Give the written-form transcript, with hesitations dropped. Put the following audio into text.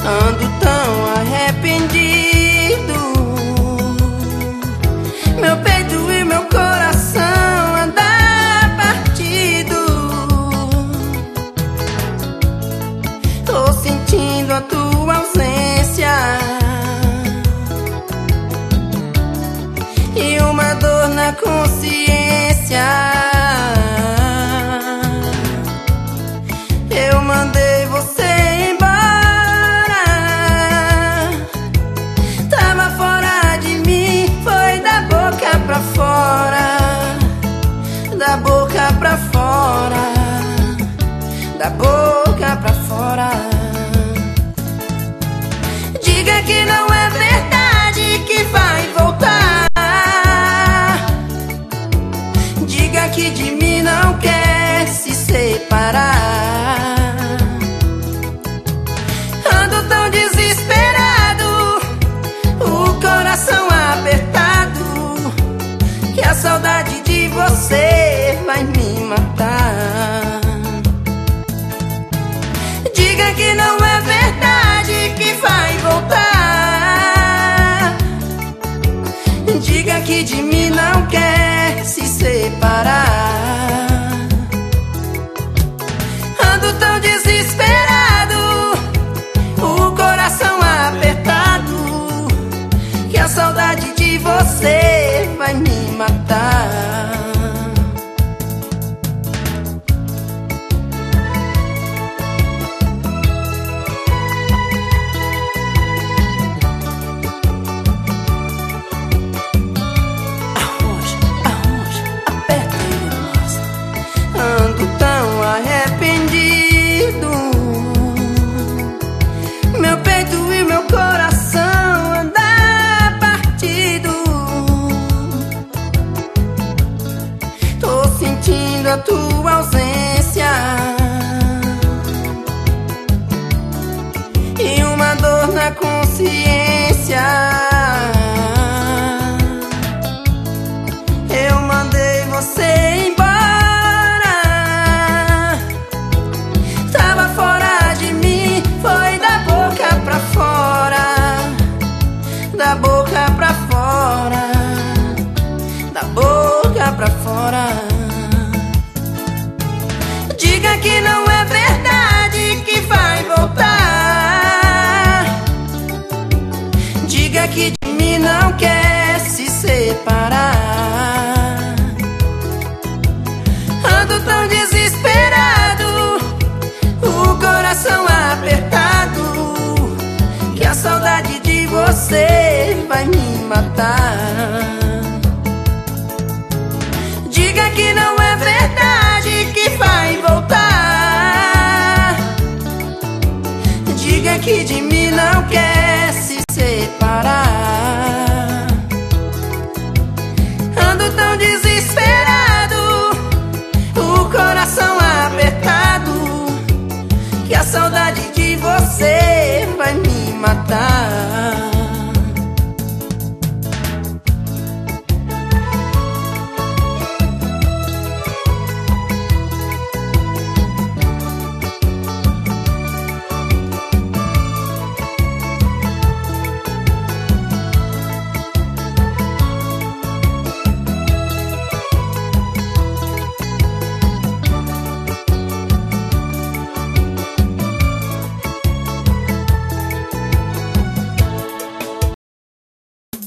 Ando tão arrependido, meu peito e meu coração anda partido. Tô sentindo a tua ausência e uma dor na consciência. Eu mandei você embora, tava fora de mim, foi da boca pra fora, da boca pra fora, da boca pra fora. Diga que não é verdade que vai voltar, diga que de mim não quer se separar. Ando tão desesperado, o coração apertado, que a saudade de você vai me matar. Diga que não é verdade que vai voltar, diga que de mim não quer se separar. Ando tão desesperado, o coração apertado, que a saudade de você vai me matar. Ando tão arrependido, meu peito e meu coração anda partido. Tô sentindo a tua ausência e uma dor na consciência. Eu mandei você embora, da boca pra fora, da boca pra fora. Diga que não é verdade que vai voltar, diga que de mim não quer se separar. Ando tão desesperado, o coração apertado, que a saudade de você vai me matar. Diga que não é verdade que vai voltar, diga que de mim não quer se separar.